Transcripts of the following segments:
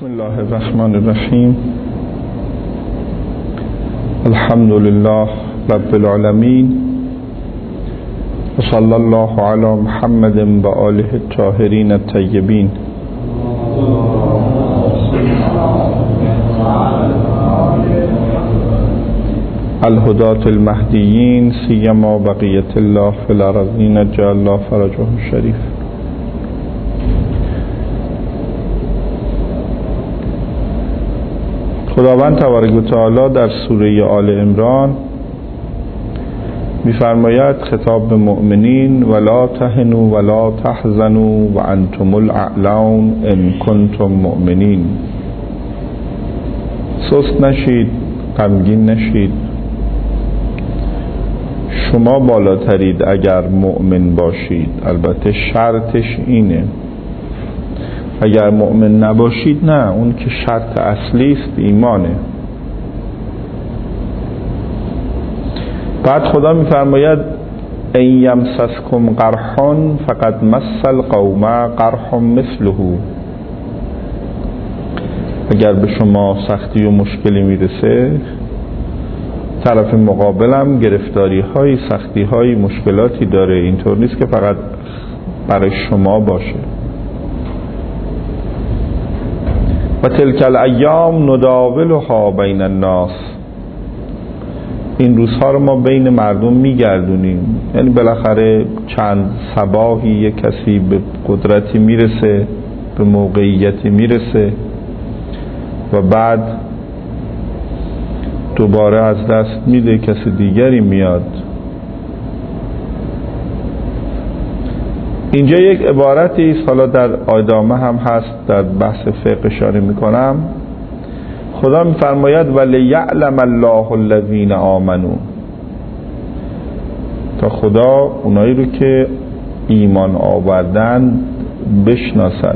بسم الله الرحمن الرحیم. الحمد لله رب العالمین و صلی الله علی محمد و آله الطاهرین الطیبین. الهداة المهدیین سیما بقیة الله فی الارضین جعل الله فرجه الشریف. خداوند تبارک و تعالی در سوره آل عمران می‌فرماید خطاب به مؤمنین: ولا تهنوا ولا تحزنوا وانتم الاعلون ان کنتم مؤمنین. سست نشید، غمگین نشید، شما بالاترید اگر مؤمن باشید. البته شرطش اینه، اگر مؤمن نباشید نه، اون که شرط اصلی است، ایمانه. بعد خدا میفرماید ان یمسسکم قرح فقد مس القوم قرح مثله. اگر به شما سختی و مشکلی میرسه، طرف مقابلم گرفتاری های، سختی های، مشکلاتی داره. اینطور نیست که فقط برای شما باشه. و تلک الایام نداولها بین الناس. این روزها رو ما بین مردم میگردونیم. یعنی بالاخره چند صباحی یک کسی به قدرتی میرسه، به موقعیتی میرسه و بعد دوباره از دست میده، کسی دیگری میاد. اینجا یک عبارتی است، حالا در ادامه هم هست، در بحث فقه اشاره میکنم. خدا میفرماید ولیعلم الله الذین آمنوا، تا خدا اونایی رو که ایمان آوردن بشناسد.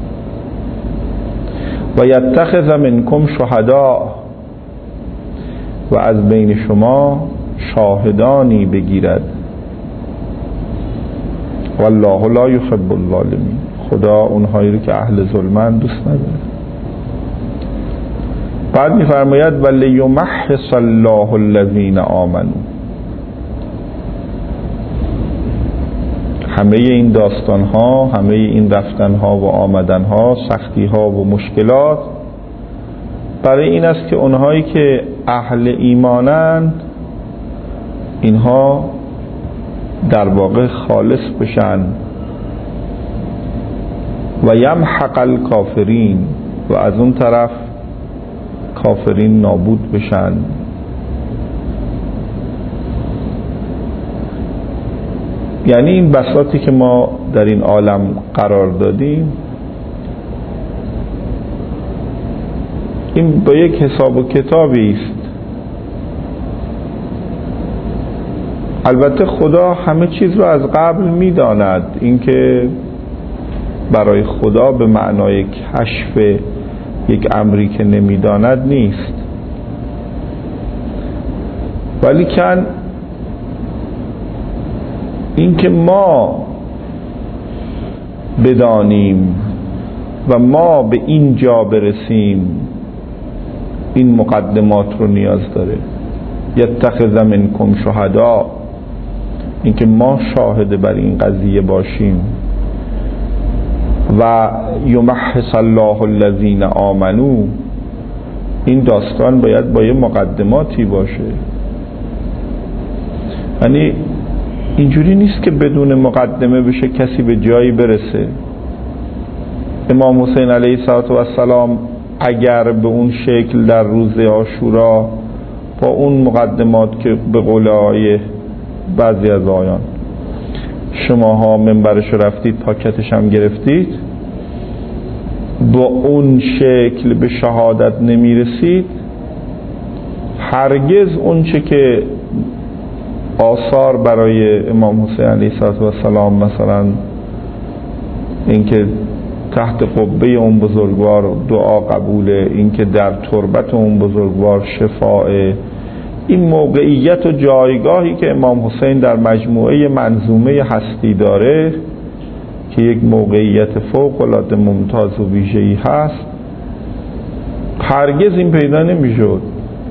و یتخذ منکم شهدا، و از بین شما شاهدانی بگیرد. والله لا یحب الظالمین، خدا اونهایی رو که اهل ظلمن دوست نداره. بعد میفرماید ولیمحص الله الذین آمنوا. همه این داستان ها، همه این رفتن ها و آمدن ها، سختی ها و مشکلات برای این است که اونهایی که اهل ایمانند، اینها در واقع خالص بشن. و یمحق الکافرین، و از اون طرف کافرین نابود بشن. یعنی این بساطی که ما در این عالم قرار دادیم، این با یک حساب و کتابی است. البته خدا همه چیز رو از قبل میداند. اینکه برای خدا به معنای کشف یک امری که نمیداند نیست، ولی کن اینکه ما بدانیم و ما به این جا برسیم، این مقدمات رو نیاز داره. یتخذ منکم شهدا، اینکه ما شاهد بر این قضیه باشیم. و یمحص الله الذین آمنوا، این داستان باید با یه مقدماتی باشه. یعنی اینجوری نیست که بدون مقدمه بشه کسی به جایی برسه. امام حسین علیه السلام اگر به اون شکل در روز عاشورا با اون مقدمات که به قول آیه بعضی از آیان شماها منبرش رفتید پاکتش هم گرفتید، با اون شکل به شهادت نمیرسید، هرگز اون چه که آثار برای امام حسین علیه السلام، مثلا اینکه تحت قبه اون بزرگوار دعا قبوله، اینکه در تربت اون بزرگوار شفاعه، این موقعیت و جایگاهی که امام حسین در مجموعه منظومه هستی داره که یک موقعیت فوق العاده ممتاز و ویژه‌ای هست، هرگز این پیدا نمیشد.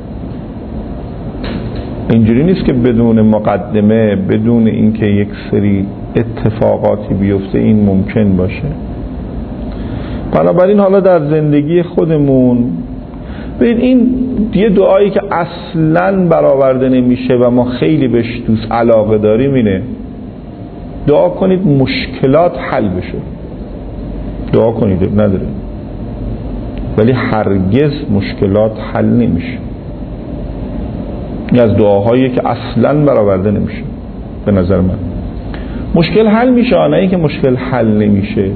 اینجوری نیست که بدون مقدمه، بدون اینکه یک سری اتفاقاتی بیفته این ممکن باشه. بنابراین حالا در زندگی خودمون ببین، این یه دعایی که اصلاً برآورده نمیشه و ما خیلی بهش دوست علاقه داریم اینه: دعا کنید مشکلات حل بشه. دعا کنید نداره، ولی هرگز مشکلات حل نمیشه. این از دعاهایی که اصلاً برآورده نمیشه. به نظر من مشکل حل میشه، نه اینکه مشکل حل نمیشه.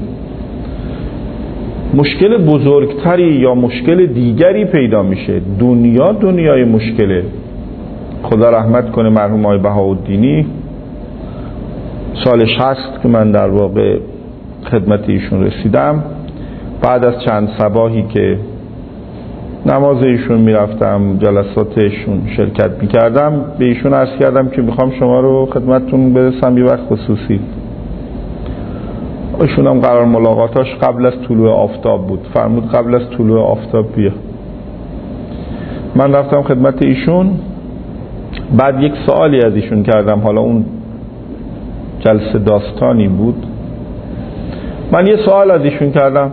مشکل بزرگتری یا مشکل دیگری پیدا میشه. دنیای مشکله. خدا رحمت کنه مرحوم آقای بهاءالدینی، سال 60 که من در واقع خدمت ایشون رسیدم، بعد از چند صباحی که نماز ایشون میرفتم، جلسات ایشون شرکت میکردم، به ایشون عرض کردم که میخوام شما رو خدمتتون برسم یه وقت خصوصی. ایشون هم قرار ملاقاتاش قبل از طلوع آفتاب بود، فرمود قبل از طلوع آفتاب بیا. من رفتم خدمت ایشون، بعد یک سوالی از ایشون کردم. حالا اون جلسه داستانی بود. من یه سوال از ایشون کردم،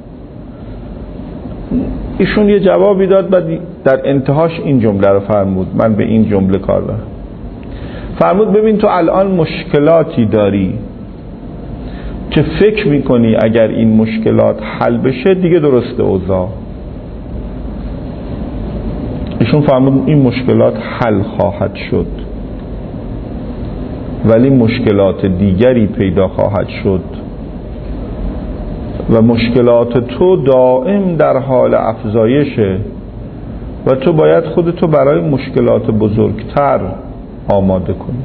ایشون یه جوابی داد، بعد در انتهاش این جمله رو فرمود. من به این جمله کار دارم. فرمود ببین تو الان مشکلاتی داری که فکر میکنی اگر این مشکلات حل بشه دیگه درسته اوضاع. ایشون فرمود این مشکلات حل خواهد شد، ولی مشکلات دیگری پیدا خواهد شد و مشکلات تو دائم در حال افزایشه و تو باید خودتو برای مشکلات بزرگتر آماده کنی.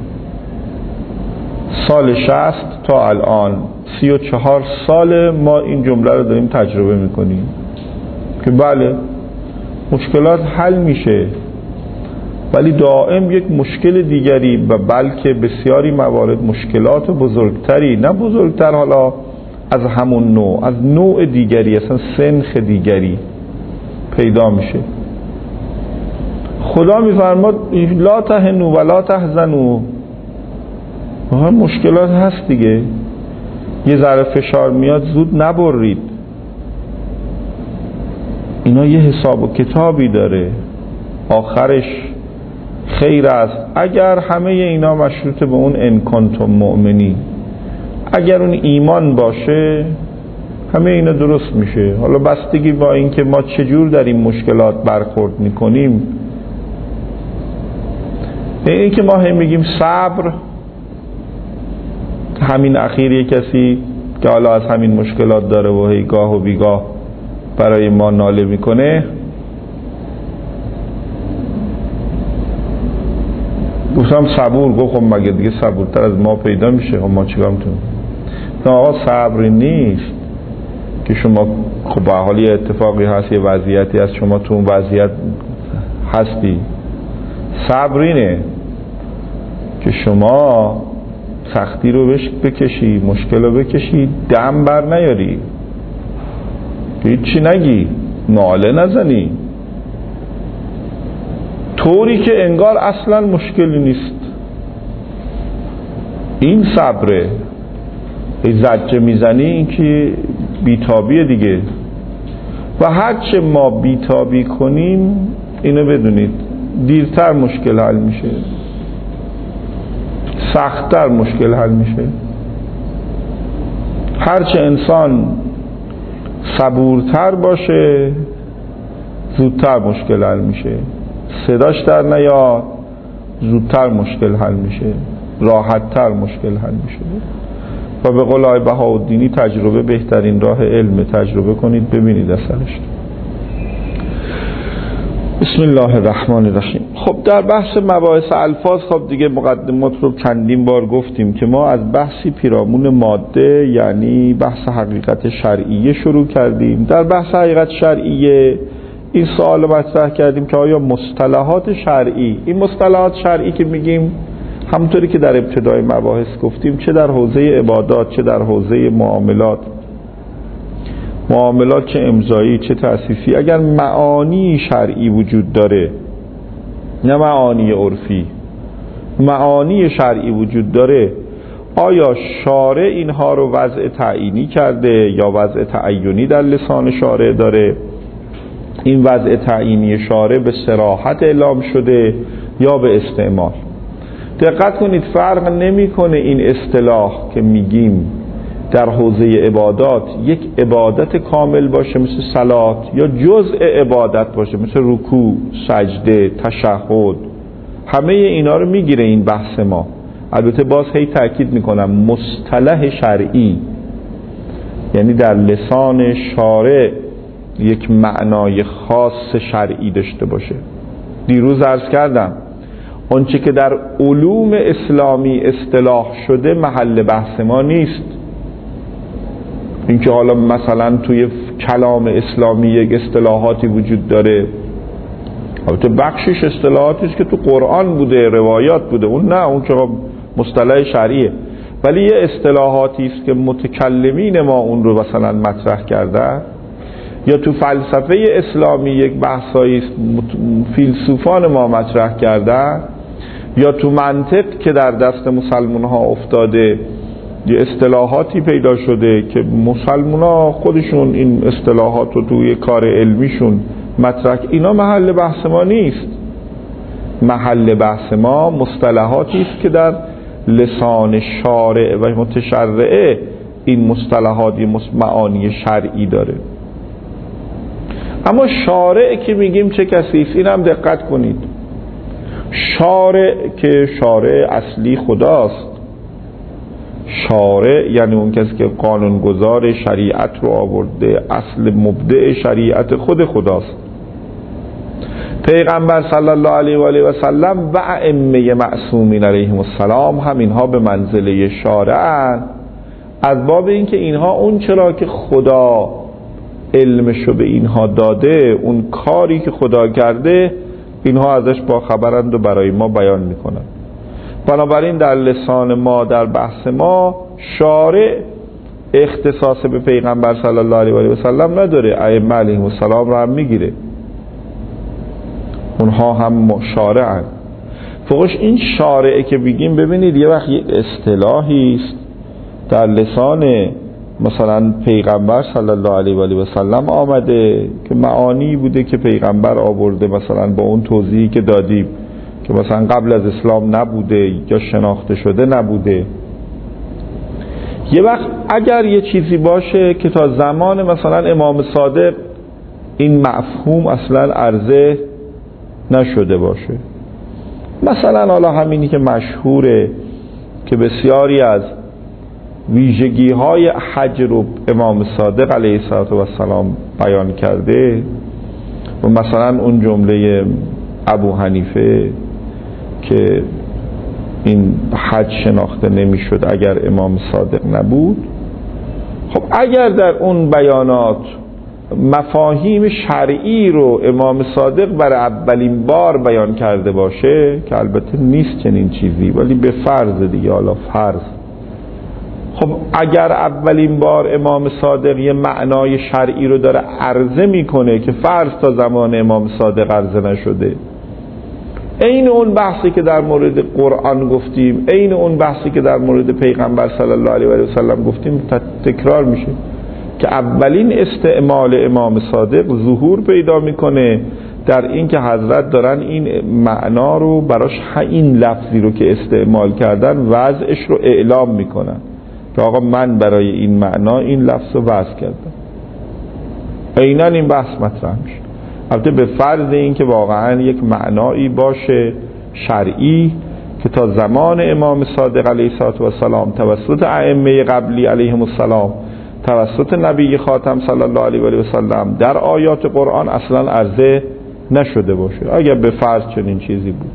سال 60 تا الان 34 سال ما این جمله رو داریم تجربه میکنیم که بله مشکلات حل میشه، ولی دائم یک مشکل دیگری و بلکه بسیاری موارد مشکلات بزرگتری، نه بزرگتر حالا از همون نوع، از نوع دیگری، اصلا سنخ دیگری پیدا میشه. خدا میفرماد لا تهنوا ولا تحزنوا. مشکلات هست دیگه، یه ذره فشار میاد زود نبرید. اینا یه حساب و کتابی داره، آخرش خیر است اگر همه اینا مشروط به اون ان کنتم مؤمنین. اگر اون ایمان باشه همه اینا درست میشه. حالا بستگی با اینکه ما چجور در این مشکلات برخورد میکنیم. این که ما هم میگیم صبر، همین اخیر یک کسی که حالا از همین مشکلات داره و هی گاه و بیگاه برای ما ناله میکنه، گفتم صبور. گفت خب مگه دیگه صبورتر از ما پیدا میشه؟ خب ما چیکار میتونیم؟ نه آقا صبری نیست که شما خب به حال یه اتفاقی هست، یه وضعیتی هست، شما تو اون وضعیت هستی. صبر اینه که شما سختی رو بکشی، مشکل رو بکشی، دم بر نیاری، هیچی نگی، ناله نزنی، طوری که انگار اصلا مشکلی نیست. این صبره. زجه میزنی این که بیتابیه دیگه. و هرچه ما بیتابی کنیم اینو بدونید دیرتر مشکل حل میشه، سخت‌تر مشکل حل میشه. هرچه انسان صبورتر باشه زودتر مشکل حل میشه. صداش در نیاد زودتر مشکل حل میشه، راحتتر مشکل حل میشه. و به قول آقای بهاءالدینی تجربه بهترین راه علم. تجربه کنید ببینید اثرش. بسم الله الرحمن الرحیم. خب در بحث مباحث الفاظ خب دیگه مقدمات رو چندین بار گفتیم که ما از بحثی پیرامون ماده یعنی بحث حقیقت شرعیه شروع کردیم. در بحث حقیقت شرعیه این سوال رو مطرح کردیم که آیا مصطلحات شرعی، این مصطلحات شرعی که میگیم همونطوری که در ابتدای مباحث گفتیم، چه در حوزه عبادات چه در حوزه معاملات، معاملات چه امضایی چه تأسیسی، اگر معانی شرعی وجود داره، نه معانی عرفی، معانی شرعی وجود داره، آیا شارع اینها رو وضع تعیینی کرده یا وضع تعیینی در لسان شارع داره؟ این وضع تعیینی شارع به صراحت اعلام شده یا به استعمال؟ دقت کنید فرق نمیکنه این اصطلاح که میگیم در حوزه عبادات یک عبادت کامل باشه مثل صلات یا جزء عبادت باشه مثل رکوع، سجده، تشهد، همه اینا رو میگیره این بحث ما. البته باز هی تأکید میکنم مصطلح شرعی، یعنی در لسان شارع یک معنای خاص شرعی داشته باشه. دیروز عرض کردم آنچه که در علوم اسلامی اصطلاح شده محل بحث ما نیست. اینکه حالا مثلا توی کلام اسلامی یک اصطلاحاتی وجود داره، البته بخشش اصطلاحاتی است که تو قرآن بوده، روایات بوده، اون نه، اون که مصطلح شرعیه، ولی یه اصطلاحاتی است که متکلمین ما اون رو مثلا مطرح کرده، یا تو فلسفه اسلامی یک بحثایی است فیلسوفان ما مطرح کرده، یا تو منطق که در دست مسلمان ها افتاده یه اصطلاحاتی پیدا شده که مسلمان ها خودشون این اصطلاحات رو توی کار علمیشون مطرح، اینا محل بحث ما نیست. محل بحث ما مصطلحاتی است که در لسان شارع و متشرعه این مصطلحات معانی شرعی داره. اما شارع که میگیم چه کسی است؟ این هم دقت کنید، شارع که شارع اصلی خداست، شارع یعنی اون کسی که قانونگذار شریعت رو آورده، اصل مبدع شریعت خود خداست. پیغمبر صلی الله علیه و آله و سلم و ائمه معصومین علیهم السلام هم اینها به منزله شارعن، از باب اینکه اینها اون چرا که خدا علمشو به اینها داده، اون کاری که خدا کرده اینها ازش با خبرند و برای ما بیان میکنن. بنابراین در لسان ما، در بحث ما، شارع اختصاص به پیغمبر صلی الله علیه و آله و سلم نداره، ائمه علیهم السلام رو هم میگیره، اونها هم شارعن. فوقش این شارعه که بگیم، ببینید یه وقت یک اصطلاحی است در لسان مثلا پیغمبر صلی الله علیه و آله و سلم آمده که معانی بوده که پیغمبر آورده، مثلا با اون توضیحی که دادیم که مثلا قبل از اسلام نبوده یا شناخته شده نبوده. یه وقت اگر یه چیزی باشه که تا زمان مثلا امام صادق این مفهوم اصلا عرضه نشده باشه، مثلا حالا همینی که مشهوره که بسیاری از ویژگی های حج رو امام صادق علیه السلام بیان کرده، و مثلا اون جمله ابو حنیفه که این حج شناخته نمیشد اگر امام صادق نبود. خب اگر در اون بیانات مفاهیم شرعی رو امام صادق برای اولین بار بیان کرده باشه، که البته نیست چنین چیزی ولی به فرض دیگه، حالا فرض، خب اگر اولین بار امام صادق یه معنای شرعی رو داره عرضه میکنه که فرض تا زمان امام صادق عرضه نشده، این اون بحثی که در مورد قرآن گفتیم، این اون بحثی که در مورد پیغمبر صلی الله علیه و سلم گفتیم تکرار میشه که اولین استعمال امام صادق ظهور پیدا میکنه در این که حضرت دارن این معنا رو براش، این لفظی رو که استعمال کردن وضعش رو اعلام میکنن که آقا من برای این معنا این لفظ رو وضع کردم. عیناً این بحث مطرح میشه، البته به فرض این که واقعا یک معنایی باشه شرعی که تا زمان امام صادق علیه السلام توسط ائمه قبلی علیهم السلام، توسط نبی خاتم صلی الله علیه و سلم در آیات قرآن اصلا عرضه نشده باشه، اگر به فرض چنین چیزی بود.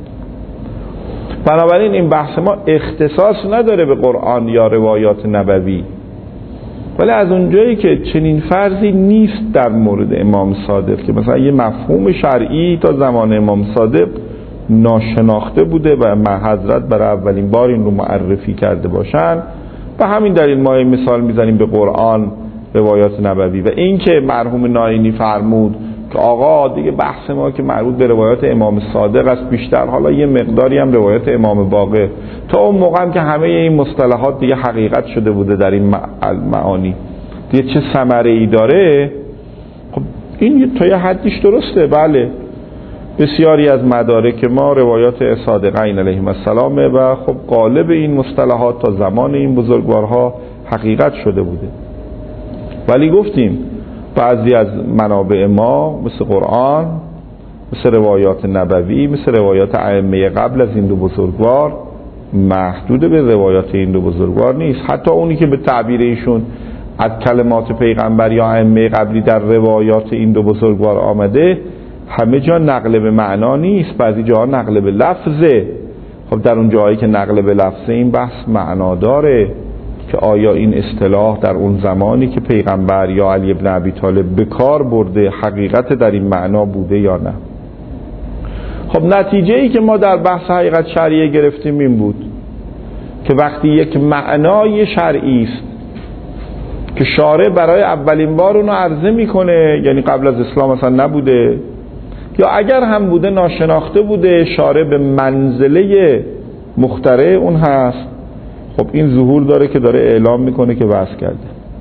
بنابراین این بحث ما اختصاص نداره به قرآن یا روایات نبوی، ولی از اونجایی که چنین فرضی نیست در مورد امام صادق که مثلا یه مفهوم شرعی تا زمان امام صادق ناشناخته بوده و حضرت برای اولین بار این رو معرفی کرده باشن، و همین دلیل ما مثال میزنیم به قرآن روایات نبوی. و این که مرحوم ناینی فرمود که آقا دیگه بحث ما که مربوط به روایات امام صادق است بیشتر، حالا یه مقداری هم روایات امام باقر، تا اون موقع هم که همه این مصطلحات دیگه حقیقت شده بوده در این معانی دیگه چه ثمره ای داره. خب این تا یه حدیش درسته، بله. بسیاری از مدارک ما روایات صادقین علیهم السلامه و خب غالب این مصطلحات تا زمان این بزرگوارها حقیقت شده بوده. ولی گفتیم بعضی از منابع ما مثل قرآن، مثل روایات نبوی، مثل روایات ائمه قبل از این دو بزرگوار محدود به روایات این دو بزرگوار نیست. حتی اونی که به تعبیر ایشون از کلمات پیغمبر یا ائمه قبلی در روایات این دو بزرگوار آمده، همه جا نقل به معنا نیست، بعضی جاها نقل به لفظه. خب در اون جایی که نقل به لفظه این بحث معنا داره که آیا این اصطلاح در اون زمانی که پیغمبر یا علی ابن ابی طالب به کار برده حقیقت در این معنا بوده یا نه. خب نتیجه ای که ما در بحث حقیقت شرعیه گرفتیم این بود که وقتی یک معنای شرعی است که شارع برای اولین بار اونو عرضه میکنه، یعنی قبل از اسلام اصلا نبوده یا اگر هم بوده ناشناخته بوده، شارع به منزله مخترع اون هست، خب این ظهور داره که داره اعلام میکنه که وضع کرده.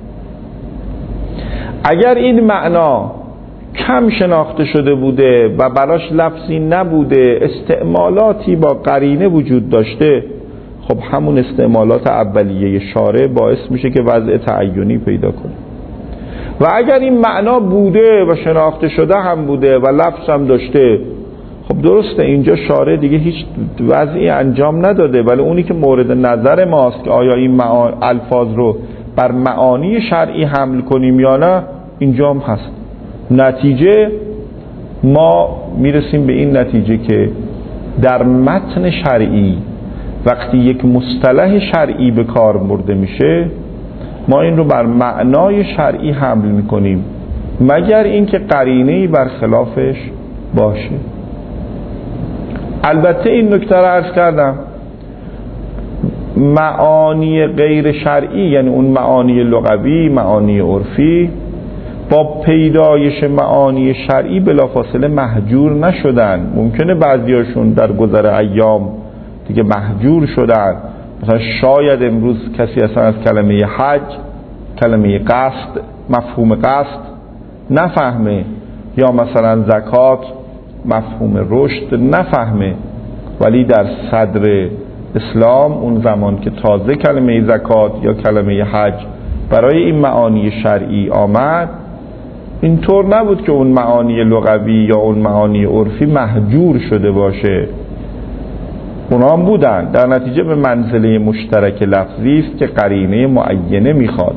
اگر این معنا کم شناخته شده بوده و براش لفظی نبوده، استعمالاتی با قرینه وجود داشته، خب همون استعمالات اولیه شارع باعث میشه که وضع تعینی پیدا کنه. و اگر این معنا بوده و شناخته شده هم بوده و لفظ هم داشته، خب درسته اینجا شارع دیگه هیچ وضعی انجام نداده، ولی اونی که مورد نظر ماست که آیا این الفاظ رو بر معانی شرعی حمل کنیم یا نه، اینجا هم هست. نتیجه ما میرسیم به این نتیجه که در متن شرعی وقتی یک مصطلح شرعی به کار برده میشه، ما این رو بر معنای شرعی حمل میکنیم مگر اینکه قرینه‌ای برخلافش باشه. البته این نکته رو عرض کردم، معانی غیر شرعی یعنی اون معانی لغوی، معانی عرفی، با پیدایش معانی شرعی بلافاصله محجور نشدن. ممکنه بعضیاشون در گذر ایام دیگه محجور شدن. مثلا شاید امروز کسی اصلا از کلمه حج، کلمه قصد، مفهوم قصد نفهمه، یا مثلا زکات مفهوم رشد نفهمه، ولی در صدر اسلام اون زمان که تازه کلمه زکات یا کلمه حج برای این معانی شرعی آمد، اینطور نبود که اون معانی لغوی یا اون معانی عرفی محجور شده باشه، اونا هم بودن. در نتیجه به منزله مشترک لفظی است که قرینه معینه میخواد.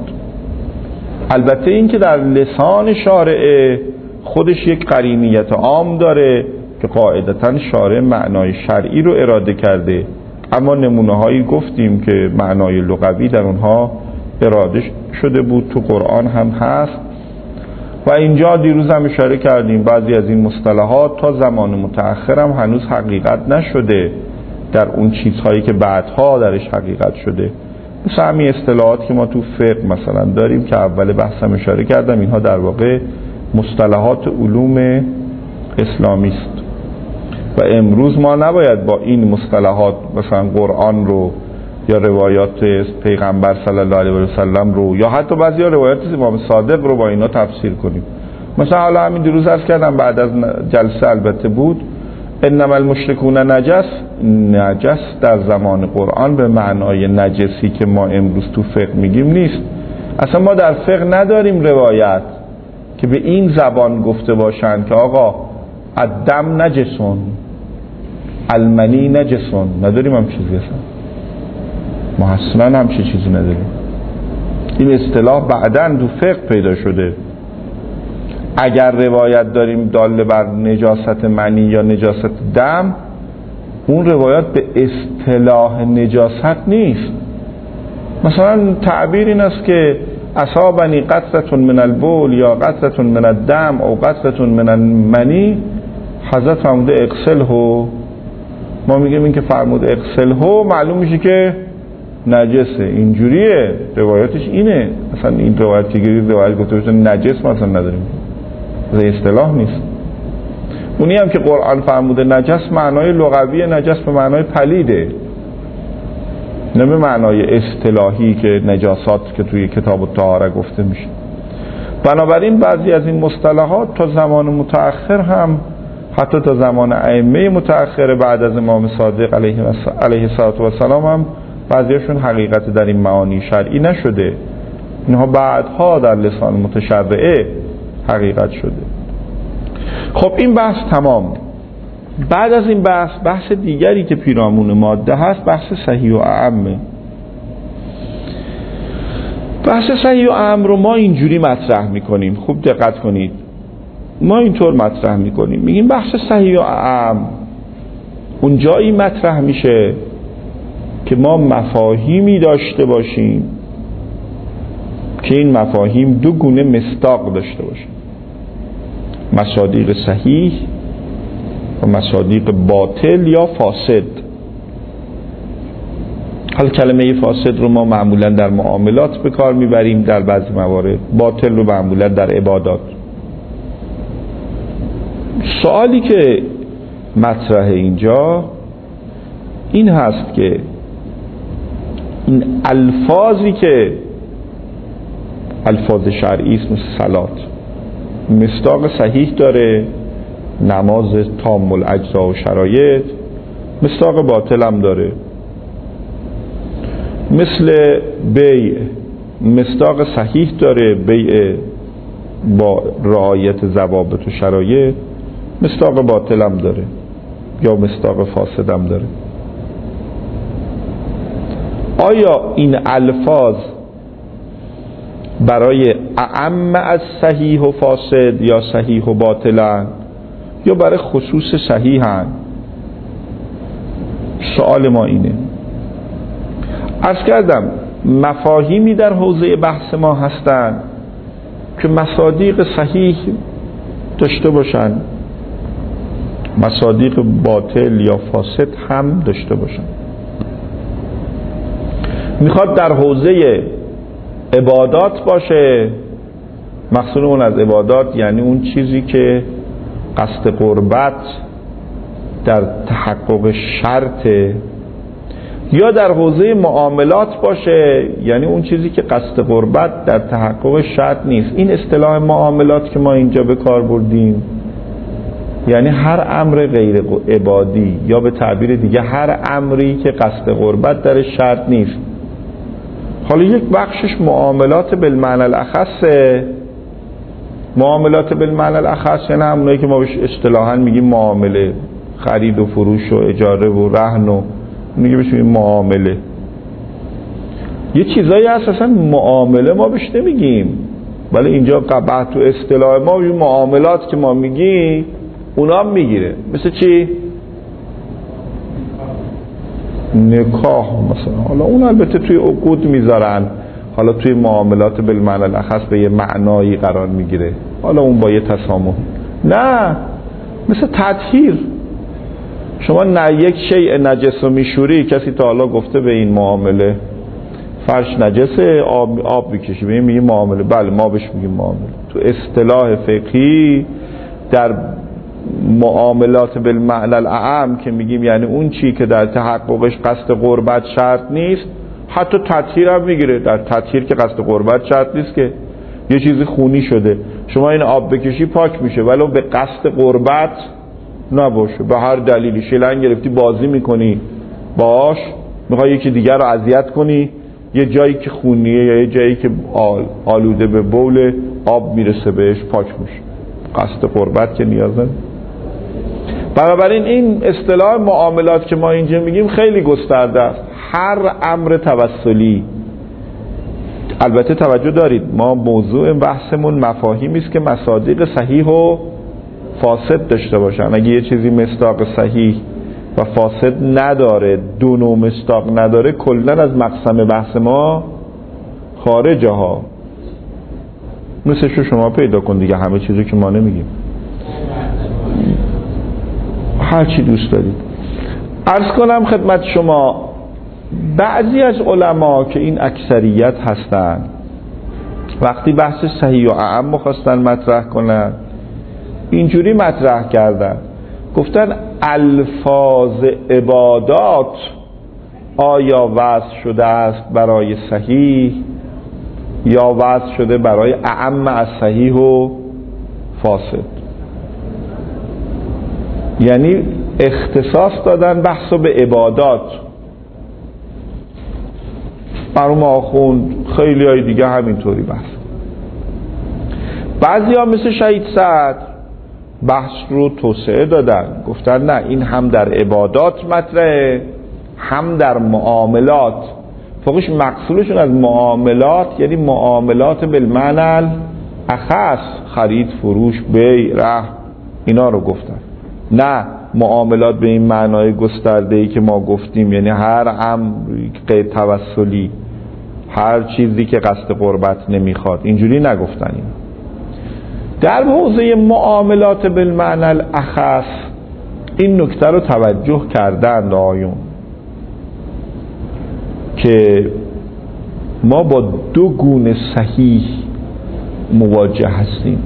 البته این که در لسان شارع خودش یک قرینیت عام داره که قاعدتاً شارع معنای شرعی رو اراده کرده، اما نمونه هایی گفتیم که معنای لغوی در اونها اراده شده بود، تو قرآن هم هست. و اینجا دیروز هم اشاره کردیم بعضی از این مصطلحات تا زمان متأخر هم هنوز حقیقت نشده در اون چیزهایی که بعدها درش حقیقت شده. مثل همین اصطلاحات که ما تو فقه مثلا داریم که اول بحثم اشاره کردم، اینها در واقع مصطلحات علوم اسلامی است و امروز ما نباید با این مصطلحات مثلا قرآن رو یا روایات پیغمبر صلی الله علیه و سلم رو یا حتی بعضی روایات امام صادق رو با اینا تفسیر کنیم. مثلا حالا همین دیروز عرض کردم بعد از جلسه البته بود، انما المشرکون نجس در زمان قرآن به معنای نجسی که ما امروز تو فقه میگیم نیست. اصلا ما در فقه نداریم روایت که به این زبان گفته باشن که آقا الدم نجسون، المنی نجسون، نداریم هم چیزی اصلا، ما اصلا هم چیزی نداریم. این اصطلاح بعداً تو فقه پیدا شده. اگر روایت داریم داله بر نجاست منی یا نجاست دم، اون روایت به اصطلاح نجاست نیست. مثلا تعبیر این است که اصابنی قطرة من البول یا قطرة من الدم او قطرة من المنی، حضرت فرموده اغسله. ما میگیم این که فرموده اغسله، معلوم میشه که نجسه، اینجوریه، روایتش اینه. اصلا این روایت که روایت گفته بشه نجس مثلا نداریم، از اصطلاح نیست. اونی هم که قرآن فرموده نجس معنای لغوی نجس به معنای پلیده، نه به معنای اصطلاحی که نجاسات که توی کتاب الطهاره گفته میشه. بنابراین بعضی از این مصطلحات تا زمان متأخر هم، حتی تا زمان ائمه متأخر بعد از امام صادق علیه السلام هم بعضیشون حقیقت در این معانی شرعی نشده، اینها بعدها در لسان متشرعه حقیقت شده. خب این بحث تمام. بعد از این بحث دیگری که پیرامون ماده هست بحث صحیح و اعم. بحث صحیح و اعم رو ما اینجوری مطرح میکنیم، خوب دقت کنید، ما اینطور مطرح میکنیم، میگیم بحث صحیح و اعم اون جایی مطرح میشه که ما مفاهیمی داشته باشیم که این مفاهیم دو گونه مصداق داشته باشیم، مصادیق صحیح و مصادیق باطل یا فاسد. حالا کلمه فاسد رو ما معمولا در معاملات به کار میبریم، در بعضی موارد باطل رو معمولا در عبادات. سوالی که مطرح اینجا این هست که این الفاظی که الفاظ شرعی است مثل صلات مصداق صحیح داره، نماز تام الاجزا و شرایط، مصداق باطل هم داره، مثل بیع مصداق صحیح داره، بیع با رعایت ضوابط و شرایط، مصداق باطل هم داره یا مصداق فاسد هم داره. آیا این الفاظ برای اعم از صحیح و فاسد یا صحیح و باطلن یا برای خصوص صحیحن؟ سوال ما اینه. عرض کردم مفاهیمی در حوزه بحث ما هستن که مصادیق صحیح داشته باشن، مصادیق باطل یا فاسد هم داشته باشن. میخواد در حوزه عبادات باشه، مقصود اون از عبادات یعنی اون چیزی که قصد قربت در تحقق شرطه، یا در حوزه معاملات باشه یعنی اون چیزی که قصد قربت در تحقق شرط نیست. این اصطلاح معاملات که ما اینجا به کار بردیم یعنی هر امر غیر عبادی، یا به تعبیر دیگه هر امری که قصد قربت در شرط نیست. حالا یک بخشش معاملات بالمعنی الاخصه. معاملات بالمعنی الاخص یعنی همونایی که ما بهش اصطلاحاً میگیم معامله، خرید و فروش و اجاره و رهن و میگه بهش میگیم معامله. یه چیزایی هست اصلا معامله ما بهش نمیگیم، ولی اینجا قبعت تو اصطلاح ما معاملات که ما میگیم اونا میگیره. مثل چی؟ نکاح مثلا. حالا اون البته توی عقود میذارن، حالا توی معاملات بالمعنی الاخص به یه معنایی قرار میگیره، حالا اون با یه تسامح. نه، مثل تطهیر. شما نه یک شیء نجس رو میشوری، کسی تا حالا گفته به این معامله فرش نجسه آب بکشی به این میگه معامله؟ بله ما بهش میگیم معامله. تو اصطلاح فقهی در معاملات بالمعنی الاعم که میگیم یعنی اون چی که در تحققش قصد قربت شرط نیست، حتی تطهیر هم میگیره. در تطهیر که قصد قربت شرط نیست که، یه چیزی خونی شده شما این آب بکشی پاک میشه، ولو به قصد قربت نباشه، به هر دلیلی شیلنگ گرفتی بازی میکنی باش، میخوای یکی دیگر رو اذیت کنی، یه جایی که خونیه یا یه جایی که آلوده به بول آب میرسه بهش پاک میشه، قصد قربت که نیاز نداره. بنابراین این اصطلاح معاملات که ما اینجا میگیم خیلی گسترده است. هر امر توسلی، البته توجه دارید ما موضوع بحثمون مفاهیمی است که مصادیق صحیح و فاسد داشته باشن. اگه یه چیزی مصداق صحیح و فاسد نداره، دو نوع مصداق نداره، کلا از مقسم بحث ما خارجه ها. مثل شما پیدا کن دیگه، همه چیزی که ما نمیگیم، هر چی دوست دارید. عرض کنم خدمت شما بعضی از علما که این اکثریت هستن وقتی بحث صحیح و اعم خواستن مطرح کنن اینجوری مطرح کردن، گفتن الفاظ عبادات آیا وضع شده است برای صحیح یا وضع شده برای اعم از صحیح و فاسد. یعنی اختصاص دادن بحثو به عبادات. مرحوم آخوند خیلی های دیگه همینطوری بحث. بعضی ها مثل شهید سعد بحث رو توسعه دادن، گفتن نه این هم در عبادات مطرحه هم در معاملات. فوقش مقصودشون از معاملات یعنی معاملات بالمعنى اخص، خرید فروش بیع رهن اینا رو گفتن، نه معاملات به این معنای گسترده‌ای که ما گفتیم، یعنی هر امری غیر توسلی، هر چیزی که قصد قربت نمیخواد، اینجوری نگفتن. این در حوزه معاملات بالمعنى الاخص این نکته رو توجه کردند آیون که ما با دو گونه صحیح مواجه هستیم.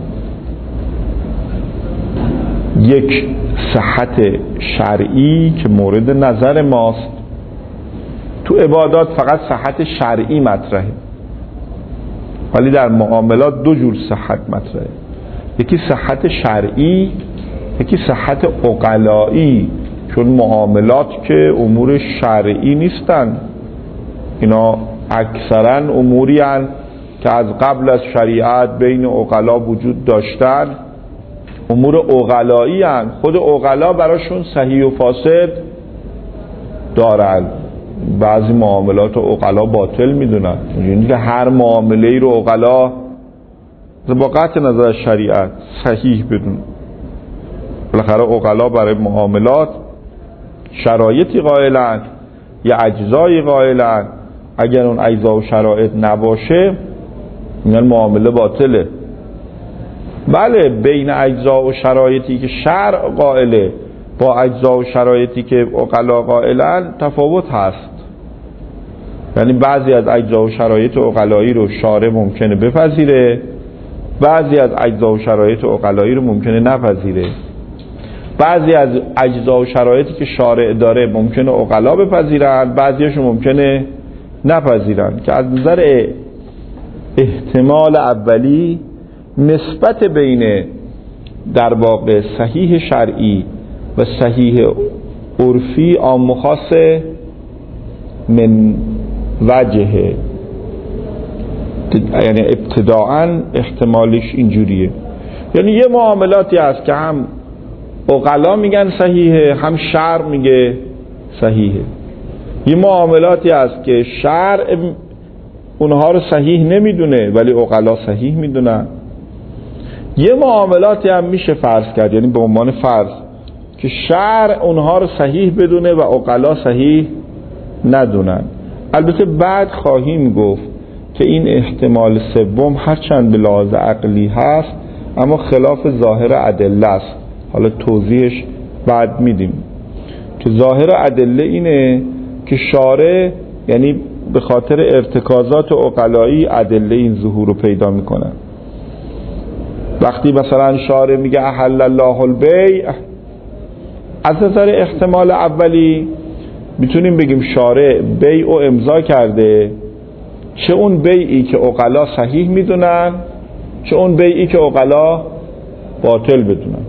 یک صحت شرعی که مورد نظر ماست، تو عبادات فقط صحت شرعی مطرحه، ولی در معاملات دو جور صحت مطرحه، یکی صحت شرعی یکی صحت عقلایی، چون معاملات که امور شرعی نیستن، اینا اکثرا اموری هستند که از قبل از شریعت بین عقلا وجود داشتن، امور عقلایی هستند، خود عقلا براشون صحیح و فاسد دارن. بعضی معاملات عقلا باطل میدونن، یعنی که هر معامله ای رو عقلا با قطع نظر شریعت صحیح بدون. بالاخره عقلا برای معاملات شرایطی قائلن یا اجزایی قائلن، اگر اون اجزا و شرایط نباشه میگن معامله باطله. بله بین اجزا و شرایطی که شرع قائله با اجزا و شرایطی که عقلا قائلن تفاوت هست، یعنی بعضی از اجزا و شرایط عقلایی رو شارع ممکنه بپذیره، بعضی از اجزا و شرایط عقلایی رو ممکنه نپذیره، بعضی از اجزا و شرایطی که شارع داره ممکنه عقلا بپذیرن، بعضیاشون ممکنه نپذیرن، که از نظر احتمال اولی نسبت بین در واقع صحیح شرعی و صحیح عرفی عام و خاص من وجهه، یعنی ابتداعا احتمالش اینجوریه. یعنی یه معاملاتی هست که هم عقلا میگن صحیحه هم شرع میگه صحیحه، یه معاملاتی هست که شرع اونها رو صحیح نمیدونه ولی عقلا صحیح میدونن، یه معاملاتی هم میشه فرض کرد، یعنی به عنوان فرض که شرع اونها رو صحیح بدونه و عقلا صحیح ندونن. البته بعد خواهیم گفت که این احتمال سوم هرچند به لحاظ عقلی هست اما خلاف ظاهر ادله است. حالا توضیحش بعد میدیم که ظاهر ادله اینه که شارع یعنی به خاطر ارتکازات عقلایی ادله این ظهور رو پیدا میکنن. وقتی مثلا شارع میگه احل الله البیع، از نظر احتمال اولی میتونیم بگیم شارع بیع و امضا کرده، چه اون بیعی که عقلا صحیح میدونن چه اون بیعی که عقلا باطل بدونن.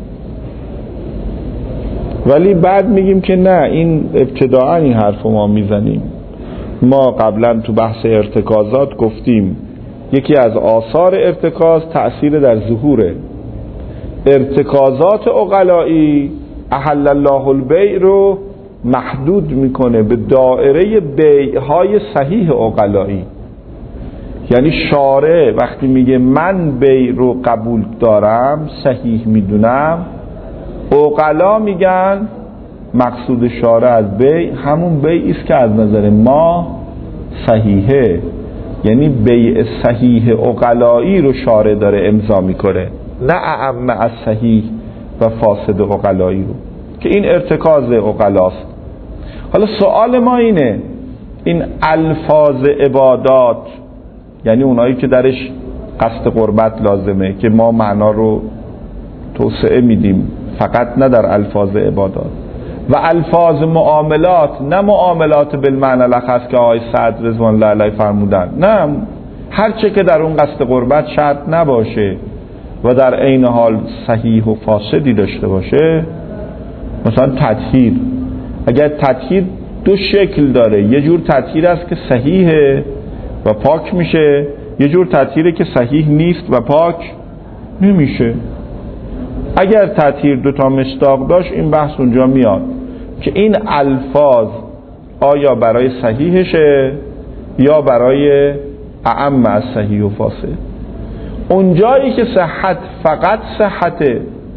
ولی بعد میگیم که نه، این ابتداعا این حرف ما میزنیم. ما قبلا تو بحث ارتکازات گفتیم یکی از آثار ارتکاز تأثیر در ظهوره. ارتکازات عقلایی احل الله البیع رو محدود میکنه به دائره بیعهای صحیح عقلایی. یعنی شارع وقتی میگه من بیع رو قبول دارم صحیح میدونم، عقلا میگن مقصود شارع از بیع همون بیعی است که از نظر ما صحیحه، یعنی بیع صحیح عقلایی رو شارع داره امضا میکنه، نه اعم از صحیح و فاسد عقلایی رو، که این ارتکاز عقلاست. حالا سوال ما اینه این الفاظ عبادات، یعنی اونایی که درش قصد قربت لازمه، که ما معنا رو توسعه میدیم فقط نه در الفاظ عبادات، و الفاظ معاملات، نه معاملات بالمعنی الاخص که آقای سعد رضوان الله علیه فرمودن، نه، هر چه که در اون قصد قربت شرط نباشه و در عین حال صحیح و فاسدی داشته باشه. مثلا تطهیر، اگر تطهیر دو شکل داره، یه جور تطهیر است که صحیحه و پاک میشه، یه جور تطهیره که صحیح نیست و پاک نمیشه. اگر تطهیر دوتا مصداق داشت این بحث اونجا میاد که این الفاظ آیا برای صحیحشه یا برای اعم از صحیح و فاسد. اونجایی که صحت فقط صحت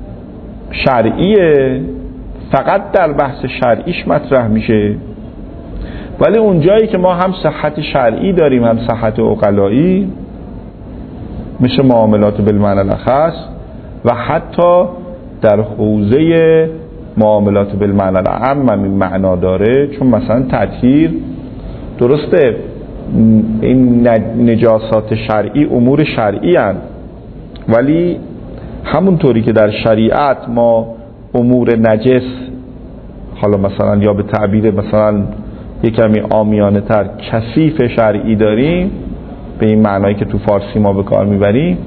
شرعیه، فقط در بحث شرعیش مطرح میشه، ولی اونجایی که ما هم صحت شرعی داریم هم صحت عقلایی، مثل معاملات بالمعنی الاخص، و حتی در حوزه معاملات بالمعنی الاعم هم این معنا داره. چون مثلا تطهیر، درسته این نجاسات شرعی امور شرعی هستند، ولی همونطوری که در شریعت ما امور نجس، حالا مثلا یا به تعبیر مثلا یک کمی عامیانه تر کثیف شرعی داریم، به این معنایی که تو فارسی ما به کار میبریم،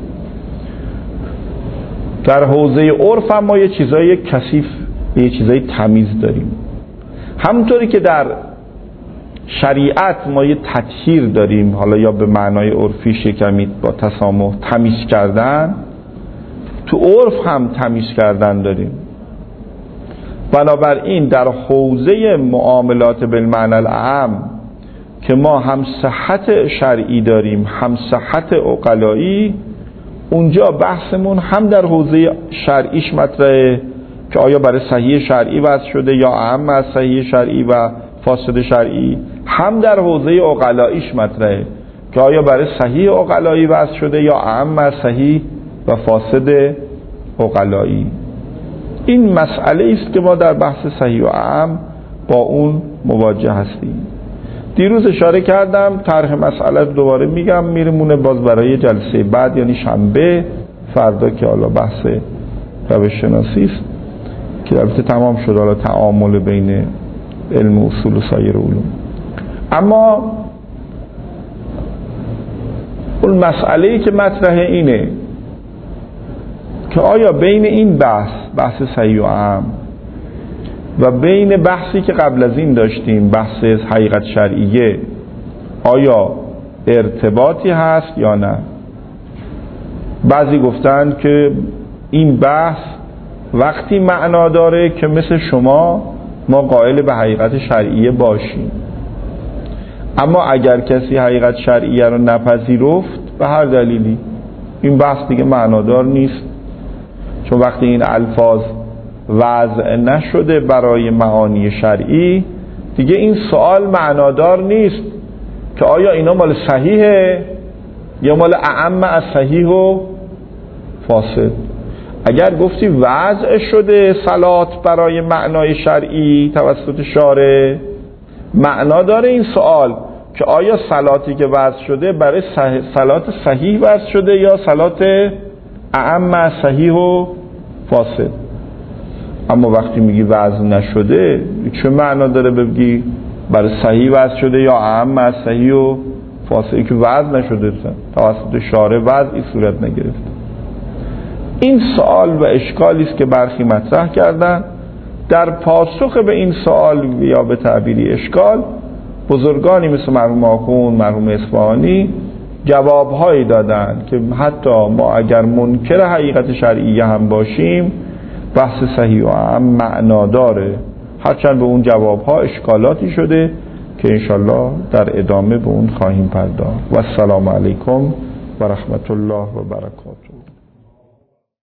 در حوزه عرف هم ما یه چیزای کثیف، یه چیزای تمیز داریم. همونطوری که در شریعت ما یه تطهیر داریم، حالا یا به معنای عرفیش کمی با تسامح تمیز کردن، تو عرف هم تمیز کردن داریم. بنابراین در حوزه معاملات بالمعنی الاعم که ما هم صحت شرعی داریم هم صحت عقلایی، اونجا بحثمون هم در حوزه شرعیش مطرحه که آیا برای صحیح شرعی وضع شده یا اعم از صحیح شرعی و فاسد شرعی، هم در حوزه عقلاییش مطرحه که آیا برای صحیح عقلایی وضع شده یا اعم از صحیح و فاسد عقلایی. این مسئله است که ما در بحث صحیح و اعم با اون مواجه هستیم. دیروز اشاره کردم، طرح مسئله دوباره میگم، میرمونه باز برای جلسه بعد، یعنی شنبه، فردا که حالا بحث روش شناسی است که البته تمام شد، حالا تعامل بین علم و اصول و سایر علوم. اما اون مسئله‌ای که مطرحه اینه که آیا بین این بحث صحیح و اعم و بین بحثی که قبل از این داشتیم، بحث حقیقت شرعیه، آیا ارتباطی هست یا نه؟ بعضی گفتن که این بحث وقتی معنا داره که مثل شما ما قائل به حقیقت شرعیه باشیم، اما اگر کسی حقیقت شرعیه رو نپذیرفت به هر دلیلی، این بحث دیگه معنادار نیست، چون وقتی این الفاظ وضع نشده برای معانی شرعی، دیگه این سوال معنادار نیست که آیا اینا مال صحیحه یا مال اعم از صحیح و فاسد. اگر گفتی وضع شده صلات برای معنای شرعی توسط شارع، معنا داره این سوال که آیا صلاتی که وضع شده برای صلات صحیح وضع شده یا صلات اعم از صحیح و فاسد. اما وقتی میگی وضع نشده، چه معنا داره بگی برای صحیح وضع شده یا اعم از صحیح و فاسد؟ که وضع نشده توسط شارع، وضعی صورت نگرفته. این سوال و اشکالی است که برخی مطرح کردن. در پاسخ به این سوال یا به تعبیری اشکال، بزرگانی مثل مرحوم آخوند، مرحوم اصفهانی جوابهایی دادن که حتی ما اگر منکر حقیقت شرعیه هم باشیم، بحث صحیح و اعم معنا داره، هرچند به اون جوابها اشکالاتی شده که انشالله در ادامه به اون خواهیم پرداخت. و السلام علیکم و رحمت الله و برکاته.